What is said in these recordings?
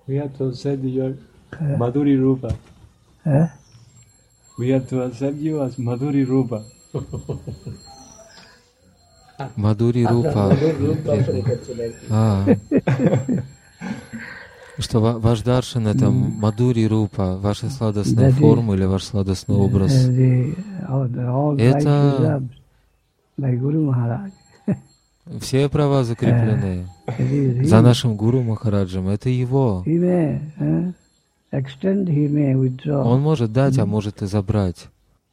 We have to accept your Madhuri Rupa. We have to accept you as Madhuri Rupa. Мадхури Рупа. Что ваш даршан — это Мадхури Рупа, ваша сладостная форма или ваш сладостный образ. Это все права закреплены за нашим Гуру Махараджем. Это его. Он может дать, а может и забрать.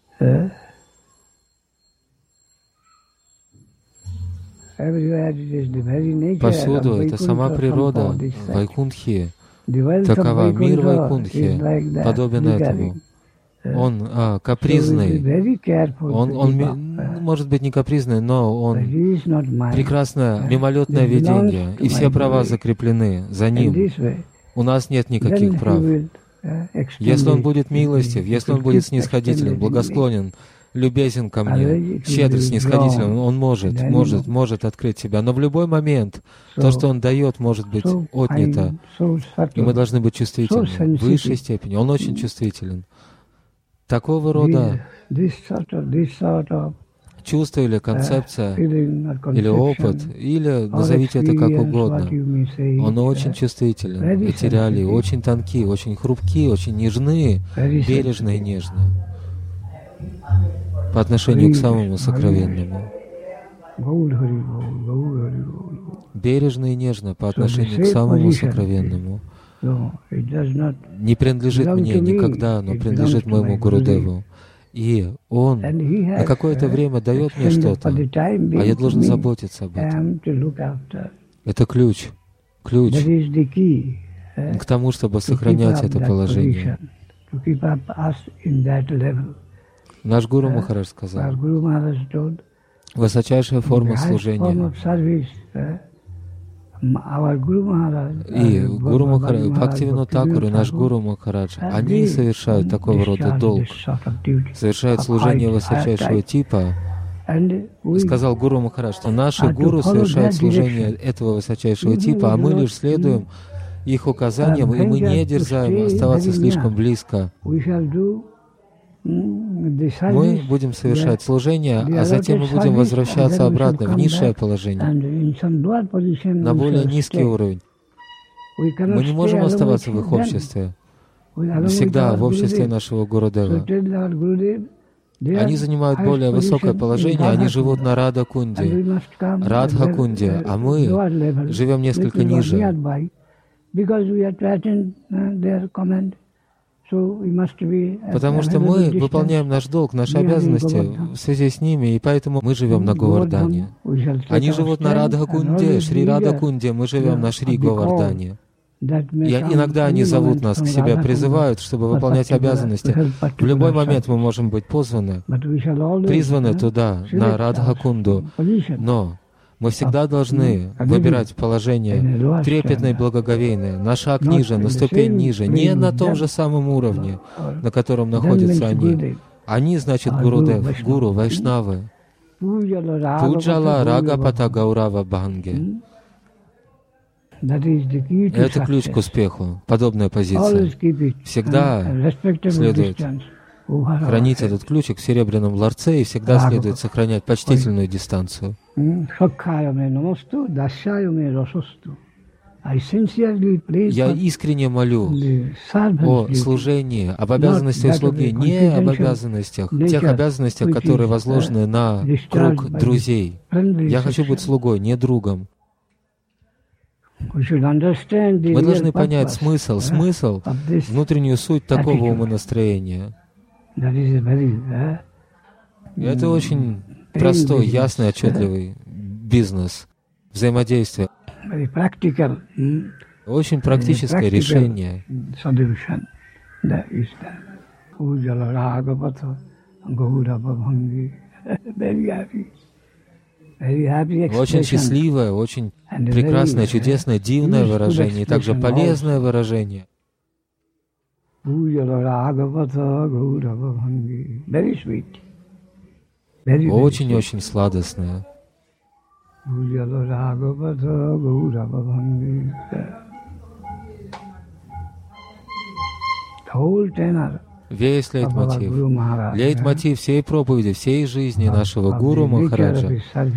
Повсюду это сама природа Вайкунтхи. Такова. Мир Вайкунтхи подобен этому. Он капризный. Он может быть не капризный, но он прекрасное мимолетное видение, и все права закреплены за ним. У нас нет никаких прав. Если он будет милостив, если он будет снисходителен, благосклонен, любезен ко мне, щедр, снисходителен, он может открыть себя. Но в любой момент то, что он дает, может быть отнято. И мы должны быть чувствительны в высшей степени. Он очень чувствителен. Такого рода чувство или концепция, или опыт, или назовите это как угодно, он очень чувствителен. Эти реалии очень тонкие, очень хрупкие, очень нежны, бережны и нежны по отношению к самому сокровенному. Бережно и нежно по отношению к самому сокровенному. Не принадлежит мне никогда, но принадлежит моему Гурудеву. И он на какое-то время дает мне что-то, а я должен заботиться об этом. Это ключ к тому, чтобы сохранять это положение. Наш Гуру Махарадж сказал, высочайшая форма служения. И Гуру Махарадж, Бхактивинода Тхакур и наш Гуру Махарадж, они совершают такого рода долг, совершают служение высочайшего типа. И сказал Гуру Махарадж, что наши гуру совершают служение этого высочайшего типа, а мы лишь следуем их указаниям, и мы не дерзаем оставаться слишком близко. Мы будем совершать служение, а затем мы будем возвращаться обратно в низшее положение, на более низкий уровень. Мы не можем оставаться в их обществе, всегда в обществе нашего Гурудева. Они занимают более высокое положение, они живут на Радха-кунде, Радха-кунде, а мы живем несколько ниже. Потому что мы выполняем наш долг, наши обязанности в связи с ними, и поэтому мы живем на Говардхане. Они живут на Радха-кунде, Шри Радха-кунде, мы живем на Шри Говардхане. И иногда они зовут нас к себе, призывают, чтобы выполнять обязанности. В любой момент мы можем быть призваны туда, на Радха-кунду, но мы всегда должны выбирать положение трепетное и благоговейное, на шаг ниже, на ступень ниже, не на том же самом уровне, на котором находятся они. Они, значит, Гурудев, Гуру, Вайшнавы. Пуджала Рагапата Гаурава Бханге. Это ключ к успеху, подобная позиция. Всегда следует хранить этот ключик в серебряном ларце, и всегда следует сохранять почтительную дистанцию. Я искренне молю о служении, об обязанностях слуги, не об обязанностях, тех обязанностях, которые возложены на круг друзей. Я хочу быть слугой, не другом. Мы должны понять смысл, внутреннюю суть такого умонастроения. Это очень простой, ясный, отчетливый бизнес, взаимодействие. Очень практическое решение. Очень счастливое, очень прекрасное, чудесное, дивное выражение, и также полезное выражение. Очень-очень сладостное. Весь лейтмотив. Лейтмотив всей проповеди, всей жизни нашего Гуру Махараджа.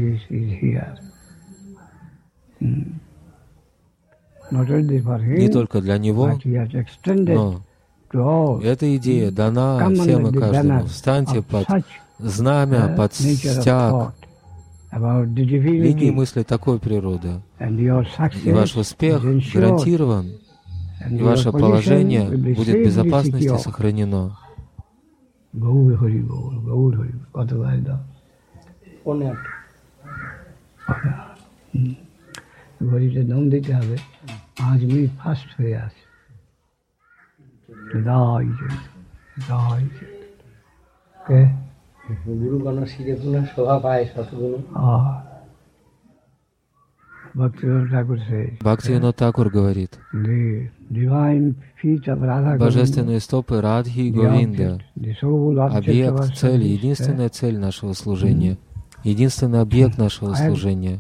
Не только для него, но эта идея дана всем и каждому. Встаньте под знамя, под стяг линии мысли такой природы, и ваш успех гарантирован, и ваше положение будет в безопасности сохранено. Бхактивинод Такур говорит: божественные стопы Радхи и Говинда, объект, цель, единственная цель нашего служения, единственный объект нашего служения.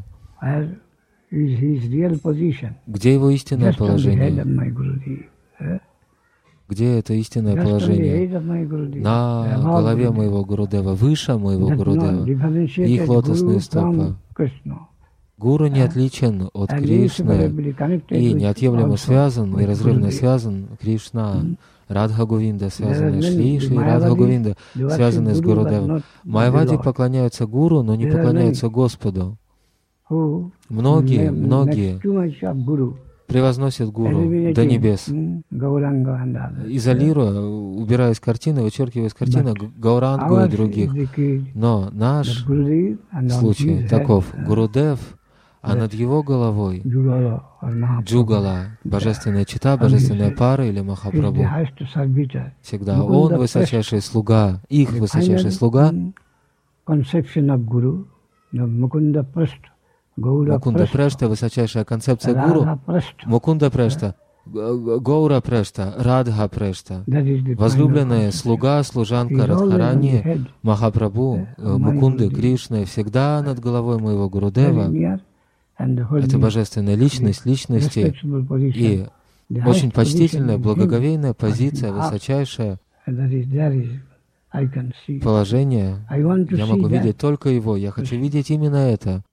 Где его истинное положение? Где это истинное положение? На голове моего Гурудева, выше моего Гурудева, их лотосные стопы. Гуру не отличен от Кришны и неотъемлемо связан, неразрывно связан Кришна. Радха Говинда связаны Шри, Шри Радха Говинда связаны с Гурудевом. Майявади поклоняются Гуру, но не поклоняются Господу. Многие превозносят Гуру до небес, изолируя, убирая из картины, вычеркивая из картины Гаурангу и других. Но наш случай таков: Гурудев, а над его головой Джугала, божественная чита, божественная пара или Махапрабху. Всегда он высочайший слуга, их высочайший слуга. Мукунда Прешта, высочайшая концепция Гуру. Мукунда Прешта, Гаура Прешта, Радха Прешта. Возлюбленная слуга, служанка Радхарани, Махапрабху, Мукунды, Кришны, всегда над головой моего Гурудева. Это божественная личность, личности и очень почтительная, благоговейная позиция, высочайшее положение. Я могу видеть только его. Я хочу видеть именно это.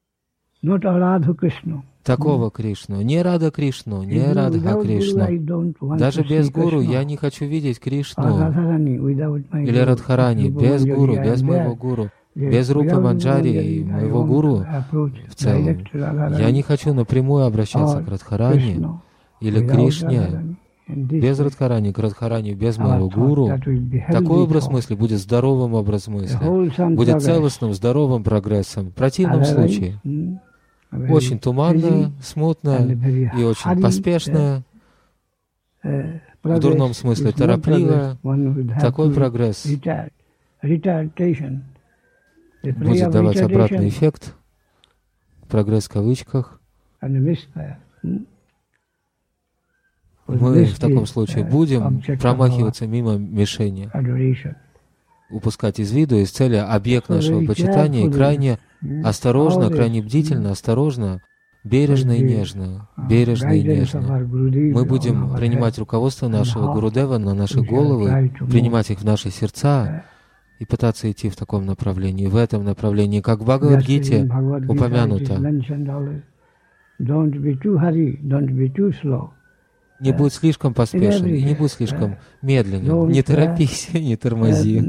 Такого Кришну, не Рада Кришну, не Радха Кришну. Даже без Гуру я не хочу видеть Кришну или Радхарани, без Гуру, без моего Гуру, без Рупа Манджари и моего Гуру в целом. Я не хочу напрямую обращаться к Радхарани или Кришне. Без Радхарани, к Радхарани, без моего Гуру. Такой образ мысли будет здоровым образом мысли, будет целостным, здоровым прогрессом. В противном случае очень туманное, смутное и очень поспешное, в дурном смысле торопливое. Такой прогресс будет давать обратный эффект, прогресс в кавычках. Мы в таком случае будем промахиваться мимо мишени, упускать из виду, из цели объект нашего почитания и крайне осторожно, крайне бдительно, осторожно, бережно и нежно, бережно и нежно. Мы будем принимать руководство нашего Гурудева на наши головы, принимать их в наши сердца и пытаться идти в таком направлении, в этом направлении, как в Бхагавад-гите упомянуто. Не будь слишком поспешен и не будь слишком медленным. Не торопись, не тормози.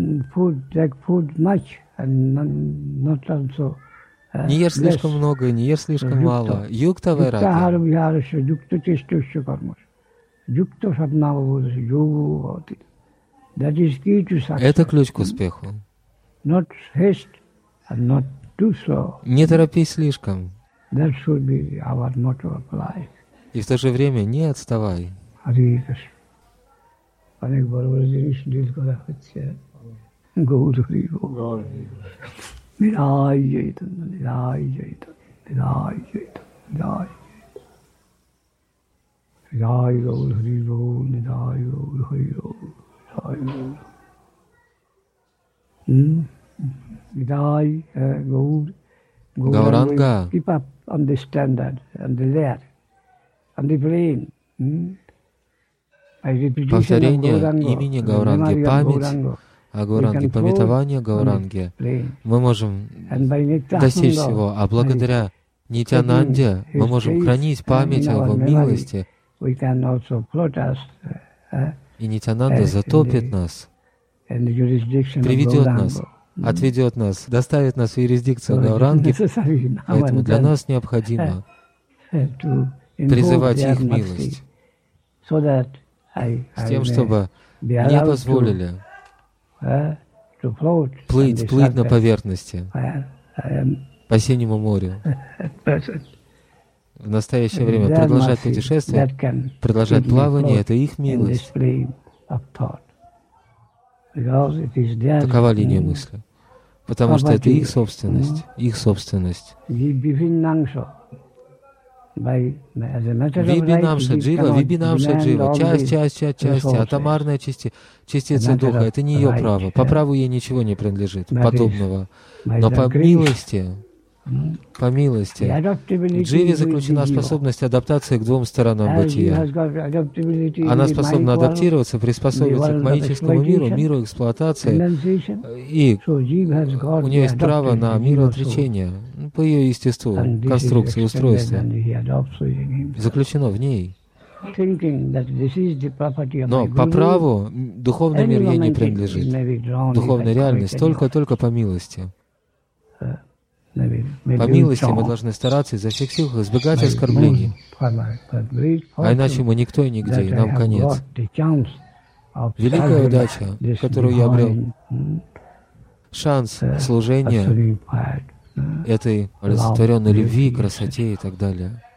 Не ешь слишком много, не ешь слишком мало. Юкта вайрагья. Это ключ к успеху. Не торопись слишком. И в то же время не отставай. Гауранга, повторение имени Гауранги, память о Гауранге, памятование Гауранги, мы можем достичь всего, а благодаря Нитьянанде мы можем хранить память о Его милости, и Нитьянанда затопит нас, приведет нас, отведет нас, доставит нас в юрисдикцию Гауранги, поэтому для нас необходимо призывать их милость, с тем, чтобы мне позволили плыть на поверхности по Синему морю. В настоящее время продолжать путешествие, продолжать плавание — это их милость. Такова линия мысли. Потому что это их собственность, их собственность. Вибинамша джива, часть, атомарная частица духа, это не ее право. По праву ей ничего не принадлежит, подобного. Но по милости, в дживе заключена способность адаптации к двум сторонам бытия. Она способна адаптироваться, приспособиться к магическому миру, миру эксплуатации, и у нее есть право на мироотречение по ее естеству, конструкции, устройству. Заключено в ней. Но по праву духовный мир ей не принадлежит. Духовная реальность только по милости. По милости мы должны стараться изо всех сил избегать оскорблений. А иначе мы никто и нигде, и нам конец. Великая удача, которую я обрел, шанс служения этой олицетворенной любви, красоте и так далее.